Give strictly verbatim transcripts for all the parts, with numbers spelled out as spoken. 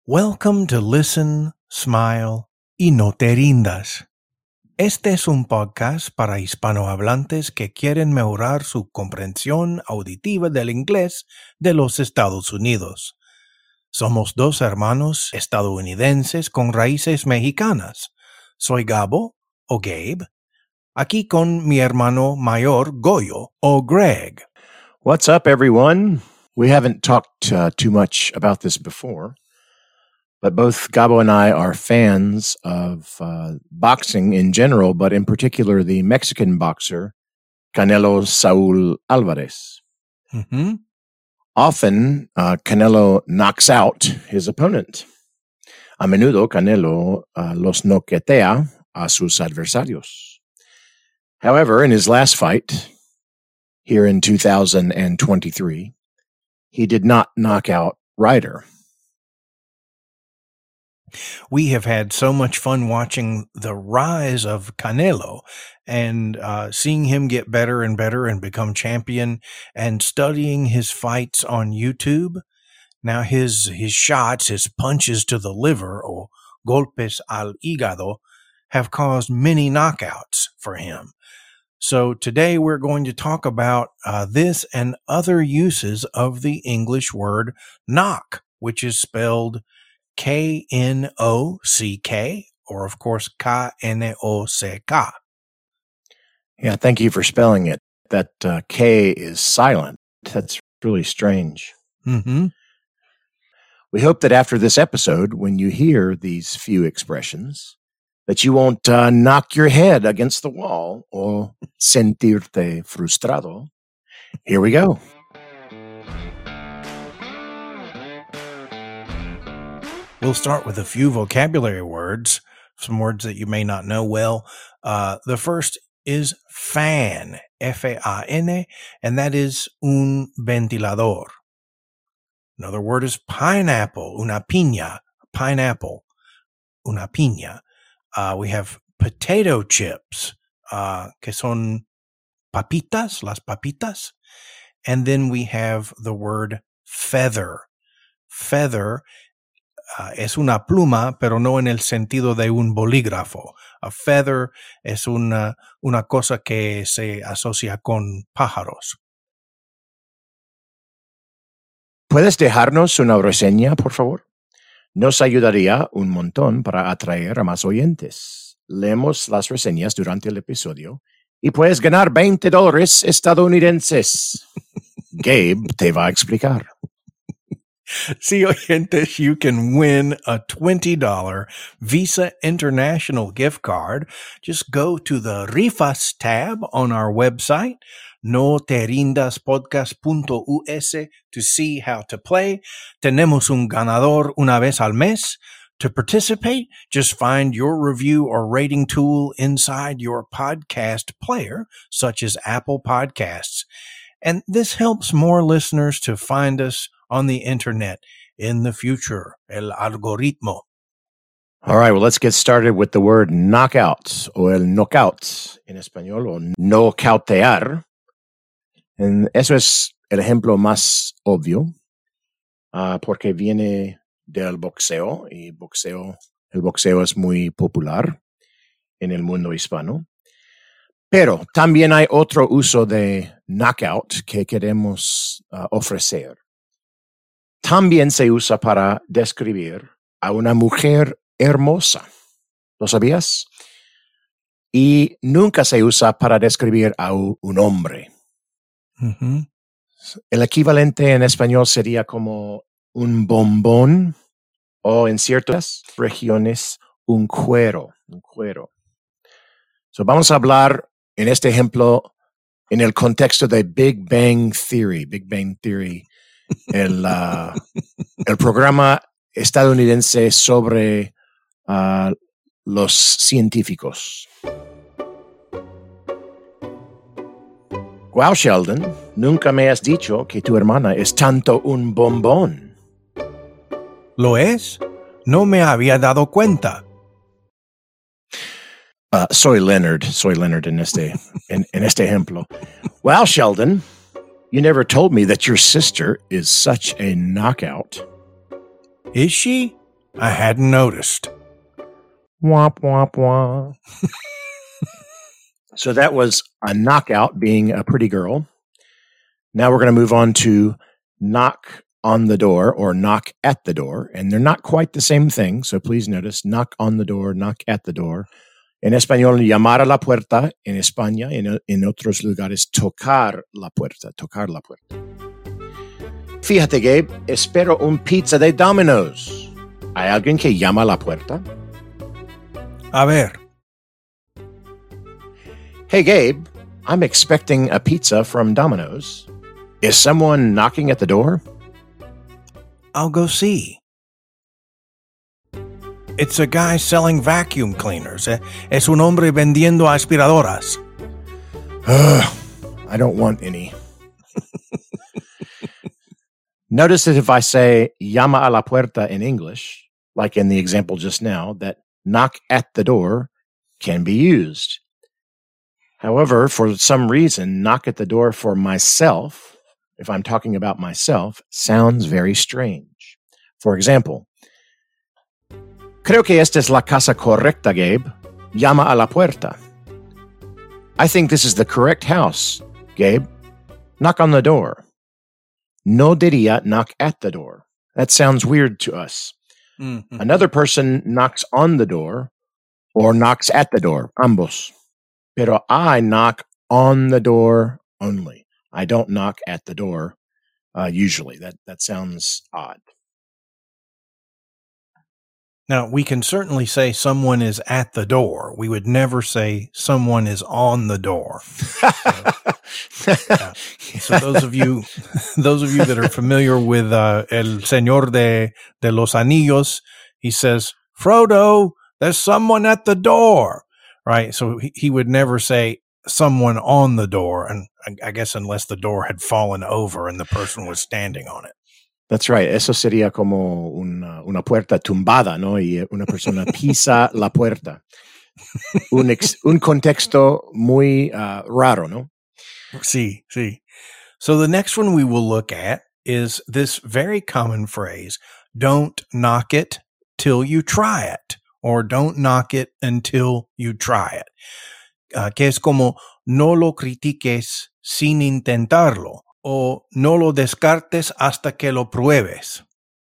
Welcome to Listen, Smile y No Te Rindas. Este es un podcast para hispanohablantes que quieren mejorar su comprensión auditiva del inglés de los Estados Unidos. Somos dos hermanos estadounidenses con raíces mexicanas. Soy Gabo, o Gabe, aquí con mi hermano mayor, Goyo, o Greg. What's up, everyone? We haven't talked uh, too much about this before, but both Gabo and I are fans of uh, boxing in general, but in particular the Mexican boxer Canelo Saúl Álvarez. Mm-hmm. Often, uh, Canelo knocks out his opponent. A menudo, Canelo uh, los noquetea a sus adversarios. However, in his last fight, here in two thousand twenty-three, he did not knock out Ryder. We have had so much fun watching the rise of Canelo and uh, seeing him get better and better and become champion and studying his fights on YouTube. Now his his shots, his punches to the liver, or golpes al hígado, have caused many knockouts for him. So today we're going to talk about uh, this and other uses of the English word knock, which is spelled K N O C K, or of course K N O C K. Yeah, thank you for spelling it. That uh, K is silent. That's really strange. Mm-hmm. We hope that after this episode, when you hear these few expressions, that you won't uh, knock your head against the wall or sentirte frustrado. Here we go. We'll start with a few vocabulary words, some words that you may not know well. Uh, the first is fan, F A A N, and that is un ventilador. Another word is pineapple, una piña, pineapple, una piña. Uh, we have potato chips, uh, que son papitas, las papitas. And then we have the word feather. Feather Uh, es una pluma, pero no en el sentido de un bolígrafo. A feather es una, una cosa que se asocia con pájaros. ¿Puedes dejarnos una reseña, por favor? Nos ayudaría un montón para atraer a más oyentes. Leemos las reseñas durante el episodio y puedes ganar veinte dólares estadounidenses. Gabe te va a explicar. See, oyentes, you can win a twenty dollars Visa International gift card. Just go to the Rifas tab on our website, no te rindas podcast punto u s, to see how to play. Tenemos un ganador una vez al mes. To participate, just find your review or rating tool inside your podcast player, such as Apple Podcasts. And this helps more listeners to find us on the internet in the future, el algoritmo. All right, well, let's get started with the word knockout, o el knockout en español, o nocautear. And eso es el ejemplo más obvio, uh, porque viene del boxeo, y boxeo, el boxeo es muy popular en el mundo hispano. Pero también hay otro uso de knockout que queremos uh, ofrecer. También se usa para describir a una mujer hermosa. ¿Lo sabías? Y nunca se usa para describir a un hombre. Mm-hmm. El equivalente en español sería como un bombón o en ciertas regiones un cuero. Un cuero. So vamos a hablar en este ejemplo en el contexto de Big Bang Theory. Big Bang Theory. El, uh, el programa estadounidense sobre uh, los científicos. Wow, Sheldon, nunca me has dicho que tu hermana es tanto un bombón. ¿Lo es? No me había dado cuenta. Uh, soy Leonard, soy Leonard en este, en, en este ejemplo. Wow, Sheldon, you never told me that your sister is such a knockout. Is she? I hadn't noticed. Womp, womp, womp. So that was a knockout, being a pretty girl. Now we're going to move on to knock on the door or knock at the door. And they're not quite the same thing. So please notice, knock on the door, knock at the door. En español, llamar a la puerta. En España, en, en otros lugares, tocar la puerta, tocar la puerta. Fíjate, Gabe, espero un pizza de Domino's. ¿Hay alguien que llama a la puerta? A ver. Hey, Gabe, I'm expecting a pizza from Domino's. Is someone knocking at the door? I'll go see. It's a guy selling vacuum cleaners. Es un hombre vendiendo aspiradoras. Ugh, I don't want any. Notice that if I say llama a la puerta in English, like in the example just now, that knock at the door can be used. However, for some reason, knock at the door for myself, if I'm talking about myself, sounds very strange. For example, creo que esta es la casa correcta, Gabe. Llama a la puerta. I think this is the correct house, Gabe. Knock on the door. No diría knock at the door. That sounds weird to us. Mm-hmm. Another person knocks on the door or knocks at the door. Ambos. Pero I knock on the door only. I don't knock at the door uh, usually. That that sounds odd. Now, we can certainly say someone is at the door. We would never say someone is on the door. So, yeah. So those of you, those of you that are familiar with uh, El Señor de, de los Anillos, he says, Frodo, there's someone at the door, right? So he, he would never say someone on the door, and I, I guess unless the door had fallen over and the person was standing on it. That's right. Eso sería como una, una puerta tumbada, ¿no? Y una persona pisa la puerta. Un, ex, un contexto muy uh, raro, ¿no? Sí, sí. So the next one we will look at is this very common phrase, don't knock it till you try it, or don't knock it until you try it. Uh, que es como, no lo critiques sin intentarlo. O no lo descartes hasta que lo pruebes.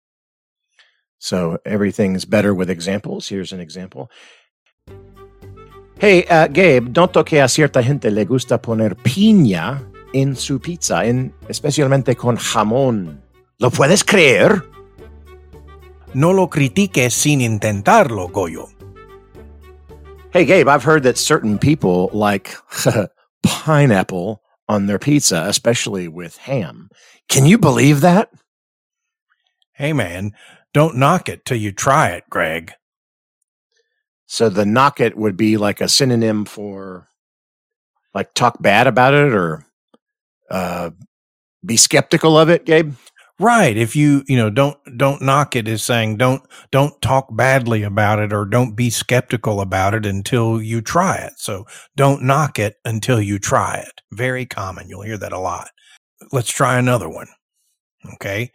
So everything's better with examples. Here's an example. Hey, uh, Gabe, noto que a cierta gente le gusta poner piña en su pizza, en, especialmente con jamón. ¿Lo puedes creer? No lo critiques sin intentarlo, Goyo. Hey, Gabe, I've heard that certain people like pineapple on their pizza, especially with ham. Can you believe that? Hey, man, don't knock it till you try it, Greg. So the knock it would be like a synonym for like talk bad about it or uh, be skeptical of it, Gabe? Right. If you, you know, don't, don't knock it is saying don't, don't talk badly about it or don't be skeptical about it until you try it. So don't knock it until you try it. Very common. You'll hear that a lot. Let's try another one. Okay.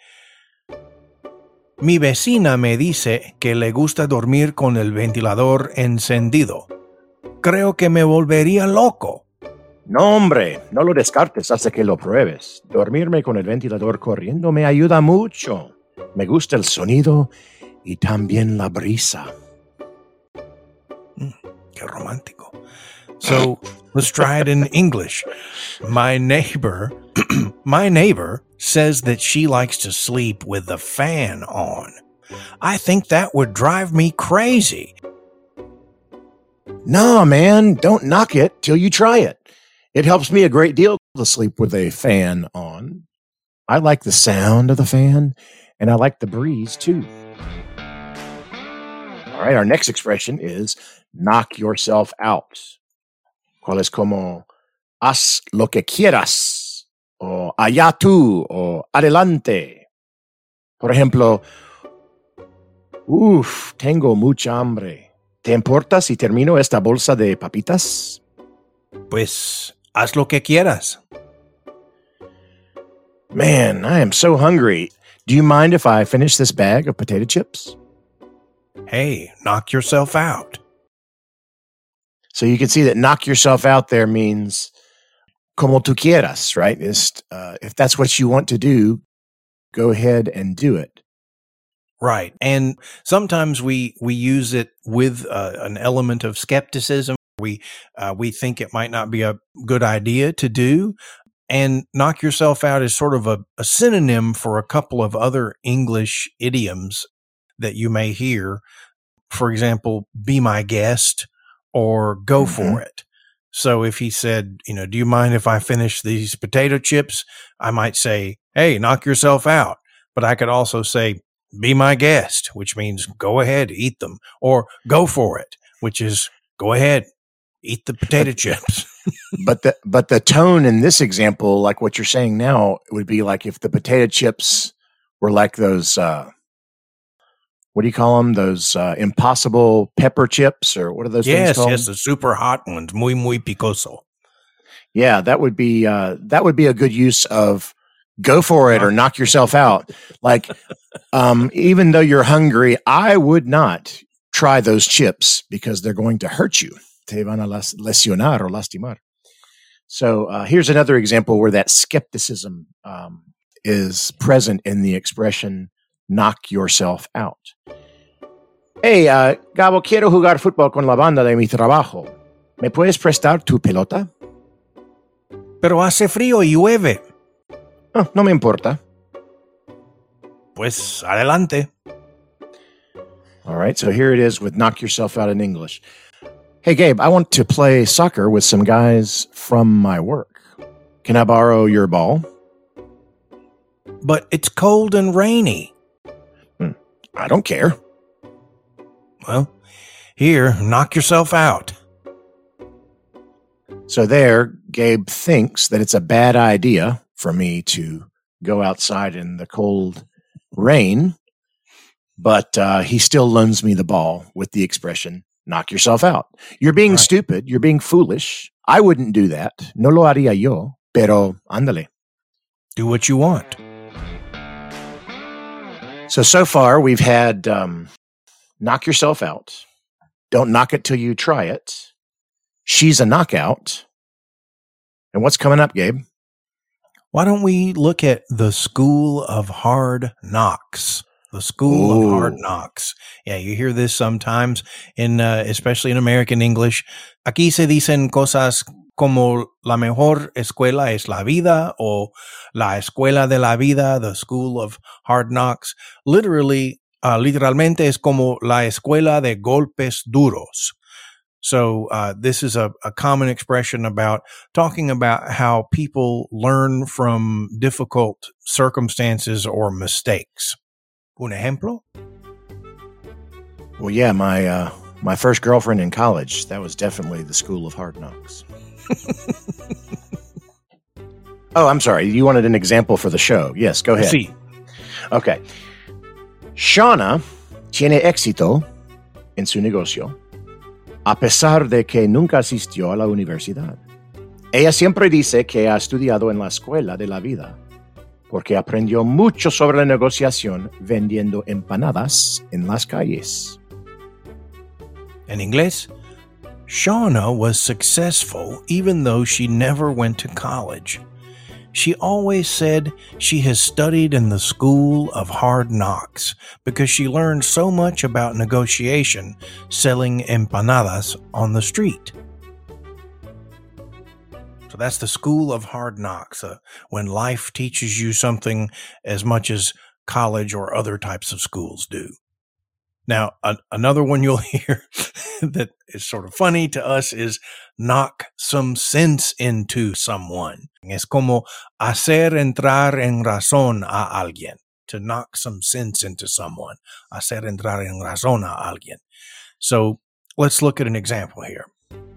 Mi vecina me dice que le gusta dormir con el ventilador encendido. Creo que me volvería loco. No, hombre, no lo descartes hasta que lo pruebes. Dormirme con el ventilador corriendo me ayuda mucho. Me gusta el sonido y también la brisa. Mm, qué romántico. So let's try it in English. My neighbor, my neighbor says that she likes to sleep with the fan on. I think that would drive me crazy. No, man, don't knock it till you try it. It helps me a great deal to sleep with a fan on. I like the sound of the fan, and I like the breeze, too. All right, our next expression is knock yourself out. ¿Cuál es como haz lo que quieras? O allá tú, o adelante. Por ejemplo, uff, tengo mucha hambre. ¿Te importa si termino esta bolsa de papitas? Pues haz lo que quieras. Man, I am so hungry. Do you mind if I finish this bag of potato chips? hey, knock yourself out. So you can see that knock yourself out there means como tú quieras, right? Is uh, if that's what you want to do, go ahead and do it. Right. And sometimes we we use it with uh, an element of skepticism. We uh, we think it might not be a good idea to do. And knock yourself out is sort of a, a synonym for a couple of other English idioms that you may hear. For example, be my guest or go mm-hmm. for it. So if he said, you know, do you mind if I finish these potato chips? I might say, hey, knock yourself out. But I could also say, be my guest, which means go ahead, eat them, or go for it, which is go ahead, eat the potato chips. But the but the tone in this example, like what you're saying now, would be like if the potato chips were like those, uh, what do you call them? Those uh, impossible pepper chips, or what are those yes, things called? Yes, the super hot ones, muy muy picoso. Yeah, that would be uh, that would be a good use of go for it or knock yourself out. Like, um, even though you're hungry, I would not try those chips because they're going to hurt you. Te van a lesionar or lastimar. So uh, here's another example where that skepticism um, is present in the expression knock yourself out. Hey, uh, Gabo, quiero jugar fútbol con la banda de mi trabajo. ¿Me puedes prestar tu pelota? Pero hace frío y llueve. Oh, no me importa. Pues adelante. All right, so here it is with knock yourself out in English. Hey, Gabe, I want to play soccer with some guys from my work. Can I borrow your ball? But it's cold and rainy. Hmm, I don't care. Well, here, knock yourself out. So there, Gabe thinks that it's a bad idea for me to go outside in the cold rain, but uh, he still loans me the ball with the expression, knock yourself out. You're being right. stupid. You're being foolish. I wouldn't do that. No lo haría yo, pero ándale. Do what you want. So, so far we've had um, knock yourself out. Don't knock it till you try it. She's a knockout. And what's coming up, Gabe? Why don't we look at the School of Hard Knocks? The School Ooh. of Hard Knocks. Yeah, you hear this sometimes, in uh, especially in American English. Aquí se dicen cosas como la mejor escuela es la vida, o la escuela de la vida, the School of Hard Knocks. Literally, uh, literalmente es como la escuela de golpes duros. So uh, this is a, a common expression about talking about how people learn from difficult circumstances or mistakes. Un ejemplo? Well, yeah, my uh, my first girlfriend in college, that was definitely the School of Hard Knocks. Oh, I'm sorry. You wanted an example for the show. Yes, go ahead. Sí. Okay. Shauna tiene éxito en su negocio, a pesar de que nunca asistió a la universidad. Ella siempre dice que ha estudiado en la escuela de la vida, porque aprendió mucho sobre la negociación vendiendo empanadas en las calles. En inglés, Shauna was successful even though she never went to college. She always said she has studied in the School of Hard Knocks because she learned so much about negotiation selling empanadas on the street. So that's the School of Hard Knocks, uh, when life teaches you something as much as college or other types of schools do. Now, a- another one you'll hear that is sort of funny to us is knock some sense into someone. Es como hacer entrar en razón a alguien. To knock some sense into someone. Hacer entrar en razón a alguien. So let's look at an example here.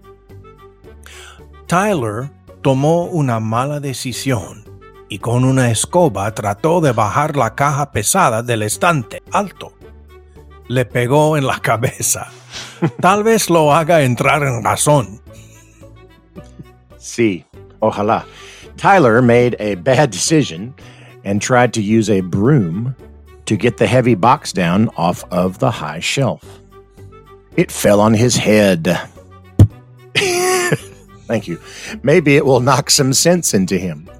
Tyler tomó una mala decisión y con una escoba trató de bajar la caja pesada del estante alto. Le pegó en la cabeza. Tal vez lo haga entrar en razón. Sí, ojalá. Tyler made a bad decision and tried to use a broom to get the heavy box down off of the high shelf. It fell on his head. Thank you. Maybe it will knock some sense into him.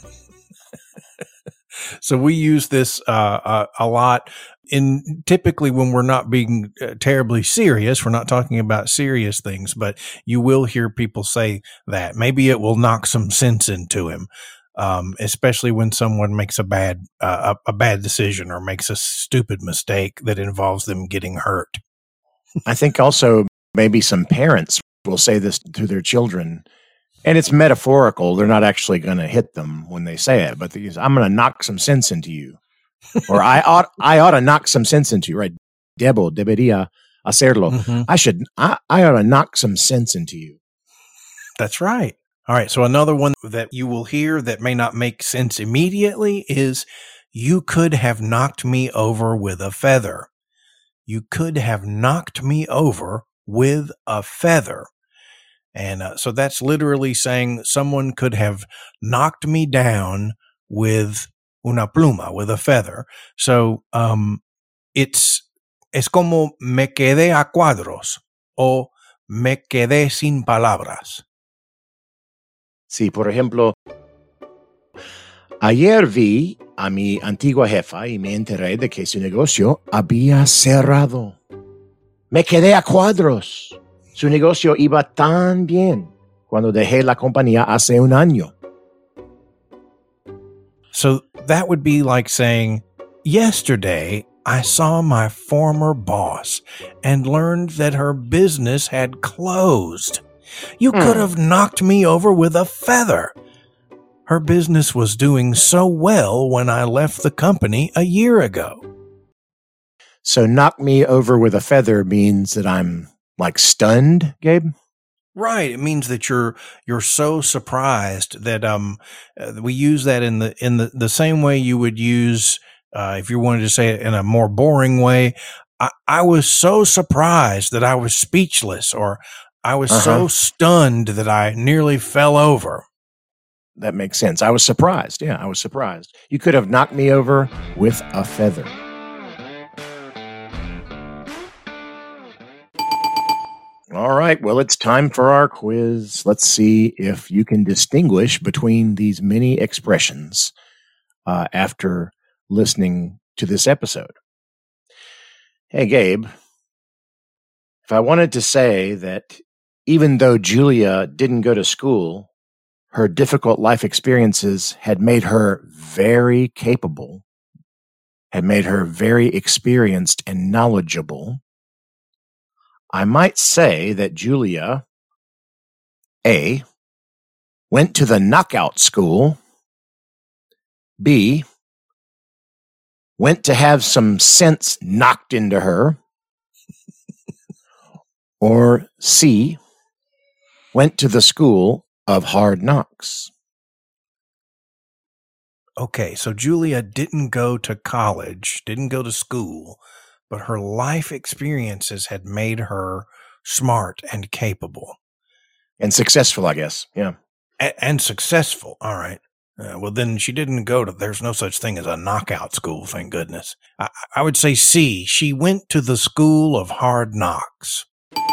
So we use this uh, a, a lot in typically when we're not being uh, terribly serious. We're not talking about serious things, but you will hear people say that. Maybe it will knock some sense into him, um, especially when someone makes a bad uh, a, a bad decision or makes a stupid mistake that involves them getting hurt. I think also maybe some parents will say this to their children, and it's metaphorical. They're not actually going to hit them when they say it, but they use, I'm going to knock some sense into you. Or I ought I ought to knock some sense into you, right? Debo, debería hacerlo. Mm-hmm. I should, I, I ought to knock some sense into you. That's right. All right. So another one that you will hear that may not make sense immediately is, you could have knocked me over with a feather. You could have knocked me over with a feather. And uh, so that's literally saying someone could have knocked me down with una pluma, with a feather. So um, it's es como me quedé a cuadros o me quedé sin palabras. Sí, por ejemplo, ayer vi a mi antigua jefa y me enteré de que su negocio había cerrado. Me quedé a cuadros. Su negocio iba tan bien cuando dejé la compañía hace un año. So that would be like saying, yesterday I saw my former boss and learned that her business had closed. You could have knocked me over with a feather. Her business was doing so well when I left the company a year ago. So knock me over with a feather means that I'm like stunned, Gabe? Right. It means that you're you're so surprised that um uh, we use that in the in the, the same way you would use uh, if you wanted to say it in a more boring way. I, I was so surprised that I was speechless, or I was uh-huh. so stunned that I nearly fell over. That makes sense. I was surprised. Yeah, I was surprised. You could have knocked me over with a feather. All right, well, it's time for our quiz. Let's see if you can distinguish between these many expressions uh, after listening to this episode. Hey, Gabe, if I wanted to say that even though Julia didn't go to school, her difficult life experiences had made her very capable, had made her very experienced and knowledgeable, I might say that Julia, A, went to the knockout school, B, went to have some sense knocked into her, or C, went to the school of hard knocks. Okay, so Julia didn't go to college, didn't go to school, but her life experiences had made her smart and capable. And successful, I guess. Yeah. A- and successful. All right. Uh, well, then she didn't go to, there's no such thing as a knockout school, thank goodness. I, I would say C, she went to the school of hard knocks.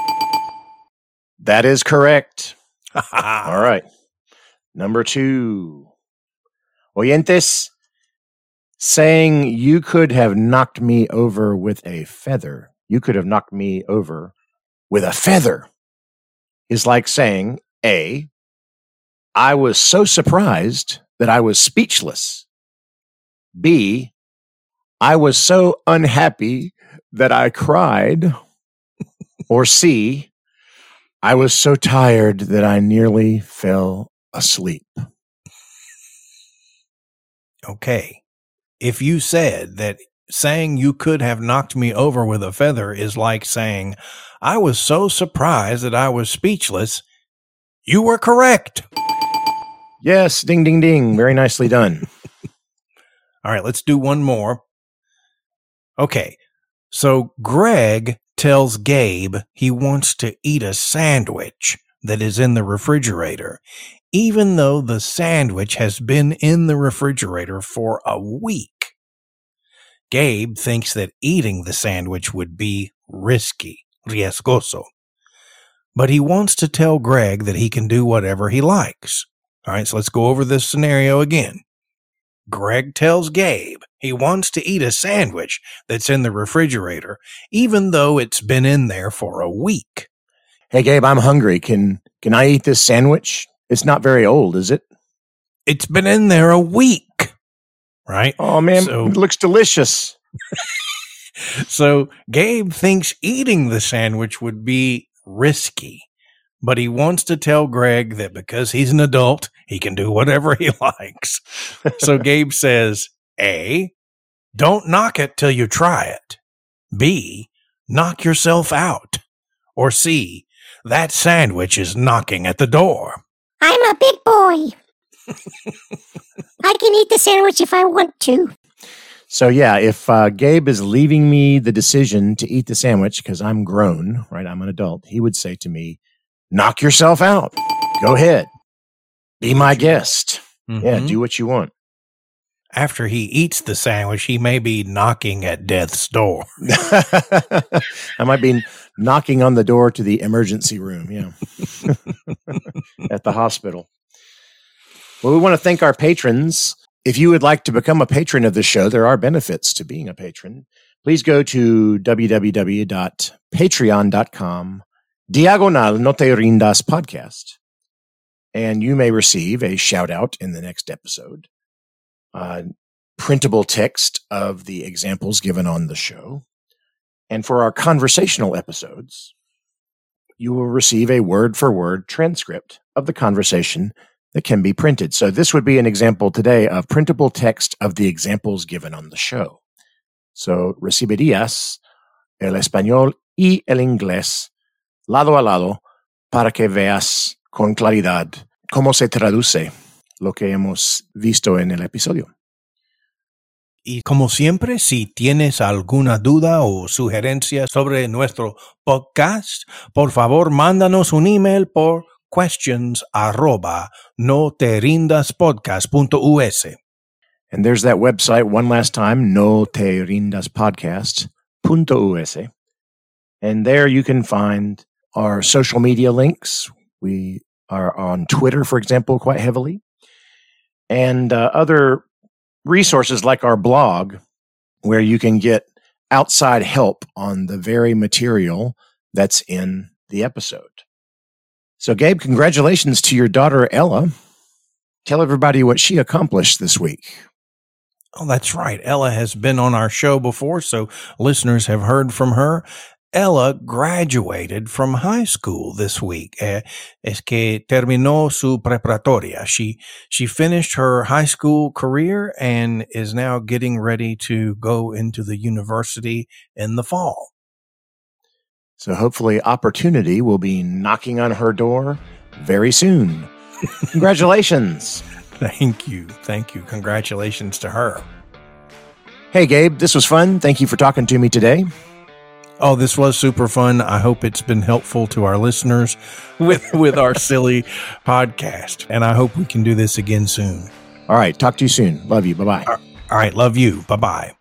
That is correct. All right. Number two. Oyentes, saying you could have knocked me over with a feather, you could have knocked me over with a feather, is like saying, A, I was so surprised that I was speechless. B, I was so unhappy that I cried. Or C, I was so tired that I nearly fell asleep. Okay. If you said that saying you could have knocked me over with a feather is like saying, I was so surprised that I was speechless, you were correct. Yes, ding, ding, ding. Very nicely done. All right, let's do one more. Okay, so Greg tells Gabe he wants to eat a sandwich that is in the refrigerator, even though the sandwich has been in the refrigerator for a week. Gabe thinks that eating the sandwich would be risky, riesgoso. But he wants to tell Greg that he can do whatever he likes. All right, so let's go over this scenario again. Greg tells Gabe he wants to eat a sandwich that's in the refrigerator, even though it's been in there for a week. Hey, Gabe, I'm hungry. Can can I eat this sandwich? It's not very old, is it? It's been in there a week, right? Oh, man, so, it looks delicious. So Gabe thinks eating the sandwich would be risky, but he wants to tell Greg that because he's an adult, he can do whatever he likes. So Gabe says, A, don't knock it till you try it. B, knock yourself out. Or C, that sandwich is knocking at the door. I'm a big boy. I can eat the sandwich if I want to. So, yeah, if uh, Gabe is leaving me the decision to eat the sandwich because I'm grown, right, I'm an adult, he would say to me, knock yourself out. Go ahead. Be my guest. Mm-hmm. Yeah, do what you want. After he eats the sandwich, he may be knocking at death's door. I might be knocking on the door to the emergency room, yeah, at the hospital. Well, we want to thank our patrons. If you would like to become a patron of the show, there are benefits to being a patron. Please go to www.patreon.com diagonal no te rindas podcast, and you may receive a shout out in the next episode, uh, printable text of the examples given on the show. And for our conversational episodes, you will receive a word for word transcript of the conversation that can be printed. So this would be an example today of printable text of the examples given on the show. So recibirías el español y el inglés lado a lado para que veas con claridad cómo se traduce lo que hemos visto en el episodio. Y como siempre, si tienes alguna duda o sugerencia sobre nuestro podcast, por favor, mándanos un email por questions arroba no te rindas podcast punto u s. And there's that website one last time, no te rindas podcast punto u s. And there you can find our social media links. We are on Twitter, for example, quite heavily. And uh, other resources like our blog, where you can get outside help on the very material that's in the episode. So, Gabe, congratulations to your daughter, Ella. Tell everybody what she accomplished this week. Oh, that's right. Ella has been on our show before, so listeners have heard from her. Ella graduated from high school this week. Eh, es que terminó su preparatoria. She she finished her high school career and is now getting ready to go into the university in the fall. So hopefully opportunity will be knocking on her door very soon. Congratulations. Thank you. Thank you. Congratulations to her. Hey, Gabe, this was fun. Thank you for talking to me today. Oh, this was super fun. I hope it's been helpful to our listeners with, with our silly podcast. And I hope we can do this again soon. All right. Talk to you soon. Love you. Bye-bye. All right. Love you. Bye-bye.